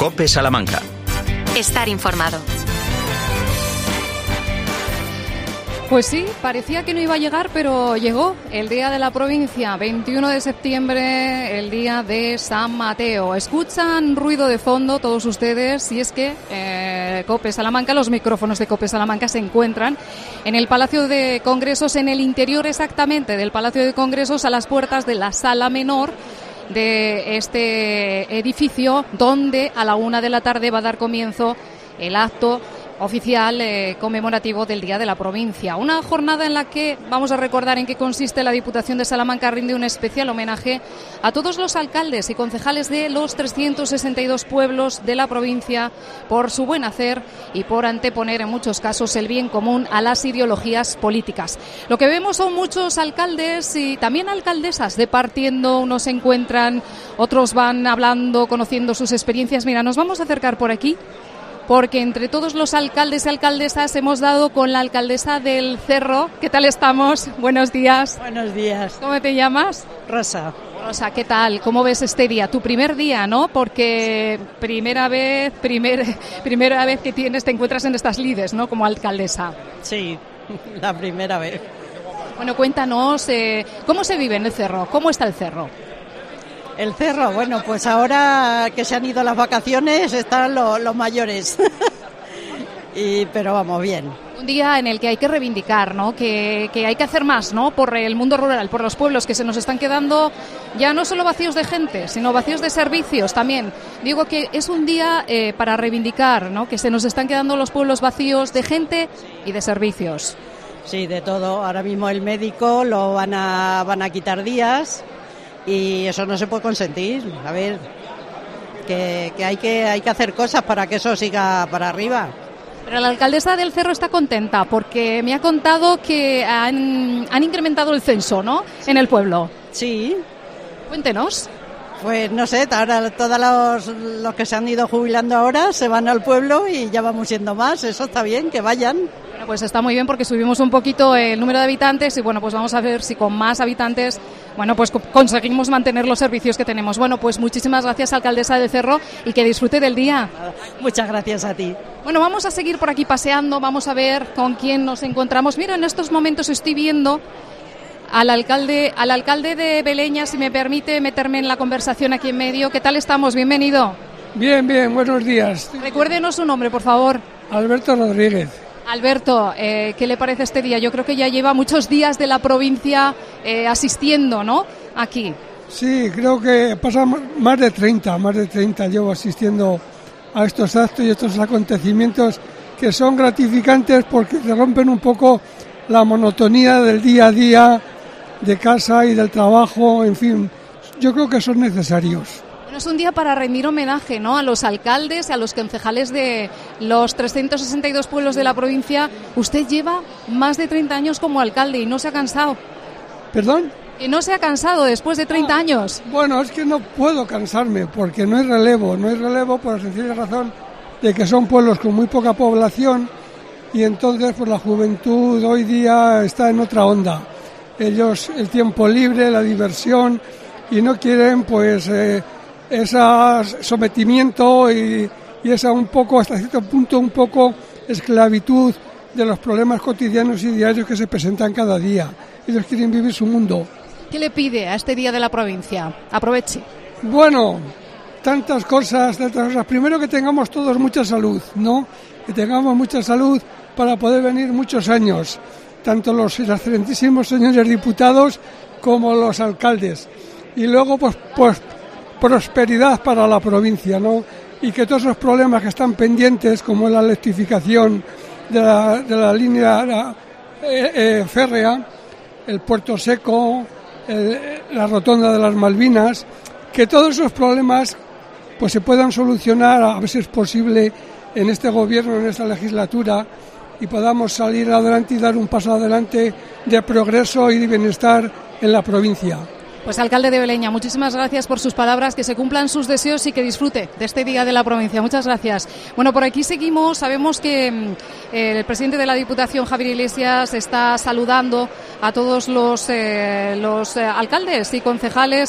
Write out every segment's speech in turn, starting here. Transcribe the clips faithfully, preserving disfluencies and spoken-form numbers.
COPE Salamanca. Estar informado. Pues sí, parecía que no iba a llegar, pero llegó el Día de la Provincia, veintiuno de septiembre, el Día de San Mateo. Escuchan ruido de fondo todos ustedes, y es que eh, COPE Salamanca, los micrófonos de COPE Salamanca se encuentran en el Palacio de Congresos, en el interior exactamente del Palacio de Congresos, a las puertas de la Sala Menor de este edificio, donde a la una de la tarde va a dar comienzo el acto oficial eh, conmemorativo del Día de la Provincia. Una jornada en la que vamos a recordar en qué consiste. La Diputación de Salamanca rinde un especial homenaje a todos los alcaldes y concejales de los trescientos sesenta y dos pueblos de la provincia por su buen hacer y por anteponer en muchos casos el bien común a las ideologías políticas. Lo que vemos son muchos alcaldes y también alcaldesas departiendo. Unos se encuentran, otros van hablando, conociendo sus experiencias. Mira, nos vamos a acercar por aquí, porque entre todos los alcaldes y alcaldesas hemos dado con la alcaldesa del Cerro. ¿Qué tal estamos? Buenos días. Buenos días. ¿Cómo te llamas? Rosa. Rosa, ¿qué tal? ¿Cómo ves este día? Tu primer día, ¿no? Porque primera vez, primer, primera vez que tienes, te encuentras en estas lides, ¿no? Como alcaldesa. Sí, la primera vez. Bueno, cuéntanos, eh, ¿cómo se vive en el Cerro? ¿Cómo está el Cerro? El Cerro, bueno, pues ahora que se han ido las vacaciones están los, los mayores. y, pero vamos, bien. Un día en el que hay que reivindicar, ¿no? Que, que hay que hacer más, ¿no? Por el mundo rural, por los pueblos que se nos están quedando ya no solo vacíos de gente, sino vacíos de servicios también. Digo que es un día eh, para reivindicar, ¿no? Que se nos están quedando los pueblos vacíos de gente y de servicios. Sí, de todo. Ahora mismo el médico lo van a van a quitar días. Y eso no se puede consentir. A ver, que, que hay que hay que hacer cosas para que eso siga para arriba. Pero la alcaldesa del Cerro está contenta porque me ha contado que han, han incrementado el censo, ¿no? En el pueblo. Sí. Cuéntenos. Pues no sé, ahora todos los, los que se han ido jubilando ahora se van al pueblo y ya vamos siendo más. Eso está bien, que vayan. Bueno, pues está muy bien porque subimos un poquito el número de habitantes y bueno, pues vamos a ver si con más habitantes, bueno, pues conseguimos mantener los servicios que tenemos. Bueno, pues muchísimas gracias, alcaldesa del Cerro, y que disfrute del día. Muchas gracias a ti. Bueno, vamos a seguir por aquí paseando, vamos a ver con quién nos encontramos. Mira, en estos momentos estoy viendo al alcalde, al alcalde de Beleña, si me permite meterme en la conversación aquí en medio. ¿Qué tal estamos? Bienvenido. Bien, bien, buenos días. Recuérdenos su nombre, por favor. Alberto Rodríguez. Alberto, eh, ¿qué le parece este día? Yo creo que ya lleva muchos días de la provincia eh, asistiendo, ¿no? Aquí. Sí, creo que pasan más de treinta, más de treinta llevo asistiendo a estos actos y estos acontecimientos que son gratificantes porque te rompen un poco la monotonía del día a día, de casa y del trabajo, en fin, yo creo que son necesarios. Bueno, es un día para rendir homenaje, ¿no? A los alcaldes, a los concejales de los trescientos sesenta y dos pueblos de la provincia. Usted lleva más de treinta años como alcalde y no se ha cansado. ¿Perdón? Y no se ha cansado después de treinta años. Bueno, es que no puedo cansarme porque no hay relevo, no hay relevo por la sencilla razón de que son pueblos con muy poca población y entonces pues la juventud hoy día está en otra onda. Ellos el tiempo libre, la diversión y no quieren pues eh, ese sometimiento y, y esa un poco, hasta cierto punto, un poco esclavitud de los problemas cotidianos y diarios que se presentan cada día. Ellos quieren vivir su mundo. ¿Qué le pide a este Día de la Provincia? Aproveche. Bueno, tantas cosas, tantas cosas. Primero que tengamos todos mucha salud, ¿no? Que tengamos mucha salud para poder venir muchos años, tanto los excelentísimos señores diputados como los alcaldes. Y luego, pues, pues prosperidad para la provincia, ¿no? Y que todos esos problemas que están pendientes, como la electrificación de la, de la línea la, eh, eh, férrea, el puerto seco, el, la rotonda de las Malvinas, que todos esos problemas pues se puedan solucionar, a ver si es posible, en este gobierno, en esta legislatura, y podamos salir adelante y dar un paso adelante de progreso y de bienestar en la provincia. Pues alcalde de Beleña, muchísimas gracias por sus palabras, que se cumplan sus deseos y que disfrute de este Día de la Provincia. Muchas gracias. Bueno, por aquí seguimos. Sabemos que eh, el presidente de la Diputación, Javier Iglesias, está saludando a todos los, eh, los eh, alcaldes y concejales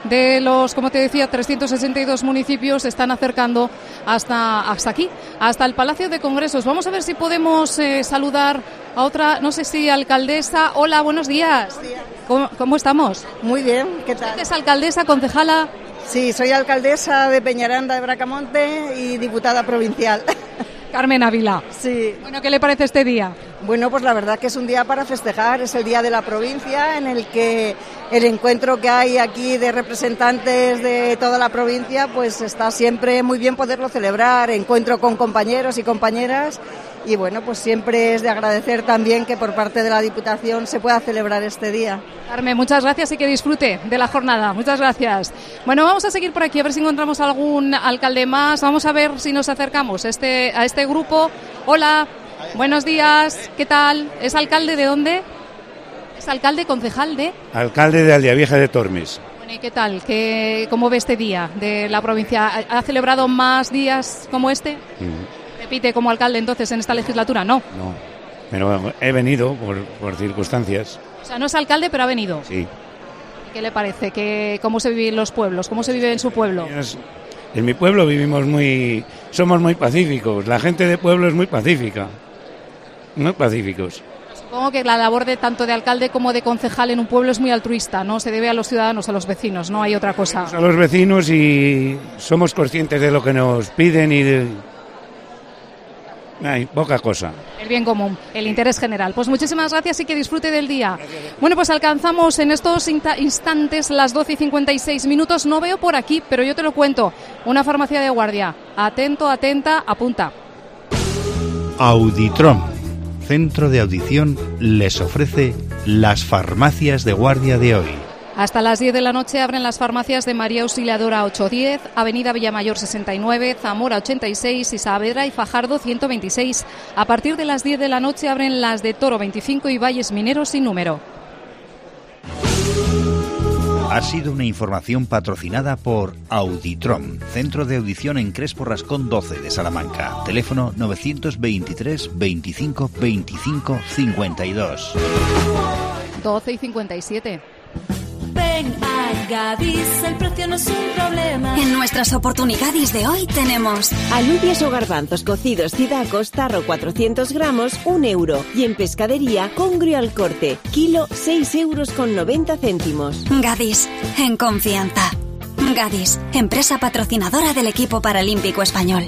de los, como te decía, trescientos sesenta y dos municipios se están acercando hasta, hasta aquí, hasta el Palacio de Congresos. Vamos a ver si podemos eh, saludar a otra, no sé si alcaldesa. Hola, buenos días. Buenos días. ¿Cómo, cómo estamos? Muy bien, ¿qué tal? ¿Usted es alcaldesa, concejala? Sí, soy alcaldesa de Peñaranda de Bracamonte y diputada provincial. Carmen Ávila. Sí. Bueno, ¿qué le parece este día? Bueno, pues la verdad que es un día para festejar, es el Día de la Provincia, en el que el encuentro que hay aquí de representantes de toda la provincia, pues está siempre muy bien poderlo celebrar, encuentro con compañeros y compañeras, y bueno, pues siempre es de agradecer también que por parte de la Diputación se pueda celebrar este día. Carmen, muchas gracias y que disfrute de la jornada. Muchas gracias. Bueno, vamos a seguir por aquí a ver si encontramos algún alcalde más. Vamos a ver si nos acercamos a este, a este grupo. Hola, buenos días. ¿Qué tal? ¿Es alcalde de dónde? ¿Es alcalde, concejal de? Alcalde de Aldeavieja de Tormes. Bueno, ¿y qué tal? ¿Qué, ¿Cómo ve este día de la provincia? ¿Ha celebrado más días como este? Mm. ¿Repite como alcalde entonces en esta legislatura? No. No, pero he venido por, por circunstancias. O sea, no es alcalde, pero ha venido. Sí. ¿Qué le parece? ¿Qué, ¿Cómo se vive en los pueblos? ¿Cómo se vive en su pueblo? En mi pueblo vivimos muy... Somos muy pacíficos. La gente de pueblo es muy pacífica. Muy pacíficos. Supongo que la labor de tanto de alcalde como de concejal en un pueblo es muy altruista, ¿no? Se debe a los ciudadanos, a los vecinos, no hay otra cosa. A los vecinos y somos conscientes de lo que nos piden y de... Hay poca cosa. El bien común, el interés general. Pues muchísimas gracias y que disfrute del día. Bueno, pues alcanzamos en estos instantes las doce y cincuenta y seis minutos. No veo por aquí, pero yo te lo cuento. Una farmacia de guardia. Atento, atenta, apunta. Auditrom, centro de audición, les ofrece las farmacias de guardia de hoy. Hasta las diez de la noche abren las farmacias de María Auxiliadora ochocientos diez, Avenida Villamayor sesenta y nueve, Zamora ochenta y seis y Saavedra y Fajardo ciento veintiséis. A partir de las diez de la noche abren las de Toro veinticinco y Valles Mineros sin número. Ha sido una información patrocinada por Auditrom, centro de audición en Crespo Rascón doce de Salamanca. Teléfono novecientos veintitrés veinticinco veinticinco cincuenta y dos. doce y cincuenta y siete. Ven a Gadis, el precio no es un problema. En nuestras oportunidades de hoy tenemos alubias o garbanzos cocidos Cidacos, tarro cuatrocientos gramos, un euro. Y en pescadería, congrio al corte, kilo seis euros con noventa céntimos. Gadis, en confianza. Gadis, empresa patrocinadora del equipo paralímpico español.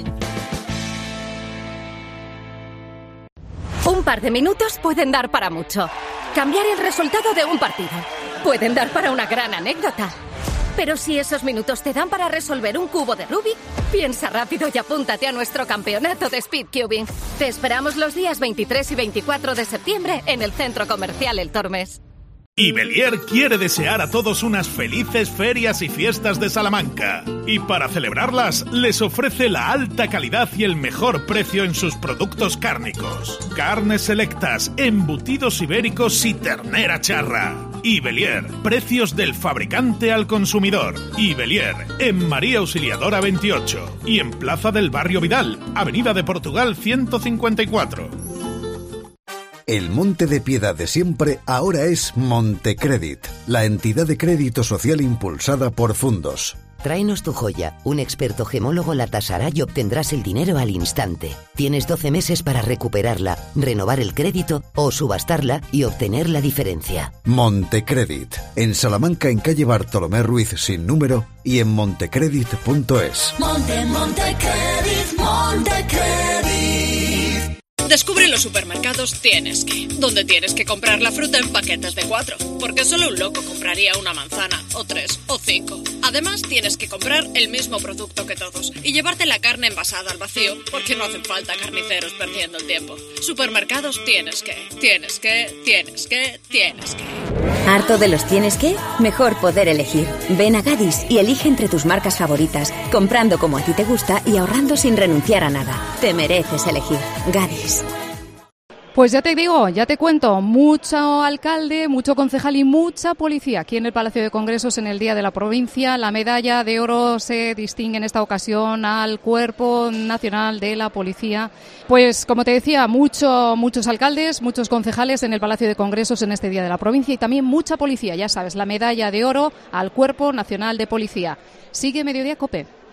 Un par de minutos pueden dar para mucho. Cambiar el resultado de un partido. Pueden dar para una gran anécdota. Pero si esos minutos te dan para resolver un cubo de Rubik, piensa rápido y apúntate a nuestro campeonato de Speedcubing. Te esperamos los días veintitrés y veinticuatro de septiembre en el Centro Comercial El Tormes. Ibelier quiere desear a todos unas felices ferias y fiestas de Salamanca. Y para celebrarlas, les ofrece la alta calidad y el mejor precio en sus productos cárnicos. Carnes selectas, embutidos ibéricos y ternera charra. Ibelier, precios del fabricante al consumidor. Ibelier, en María Auxiliadora veintiocho y en Plaza del Barrio Vidal, Avenida de Portugal ciento cincuenta y cuatro. El Monte de Piedad de siempre ahora es Montecredit, la entidad de crédito social impulsada por Fundos. Tráenos tu joya, un experto gemólogo la tasará y obtendrás el dinero al instante. Tienes doce meses para recuperarla, renovar el crédito o subastarla y obtener la diferencia. Montecredit, en Salamanca en calle Bartolomé Ruiz sin número y en montecredit punto es. Monte, Montecredit, Montecredit. Descubre en los supermercados Tienes Que, donde tienes que comprar la fruta en paquetes de cuatro, porque solo un loco compraría una manzana, o tres, o cinco. Además, tienes que comprar el mismo producto que todos y llevarte la carne envasada al vacío, porque no hacen falta carniceros perdiendo el tiempo. Supermercados Tienes Que, tienes que, tienes que, tienes que. ¿Harto de los tienes que? Mejor poder elegir. Ven a Gadis y elige entre tus marcas favoritas, comprando como a ti te gusta y ahorrando sin renunciar a nada. Te mereces elegir. Gadis. Pues ya te digo, ya te cuento, mucho alcalde, mucho concejal y mucha policía aquí en el Palacio de Congresos en el Día de la Provincia. La medalla de oro se distingue en esta ocasión al Cuerpo Nacional de la Policía. Pues como te decía, mucho, muchos alcaldes, muchos concejales en el Palacio de Congresos en este Día de la Provincia y también mucha policía, ya sabes, la medalla de oro al Cuerpo Nacional de Policía. Sigue Mediodía COPE.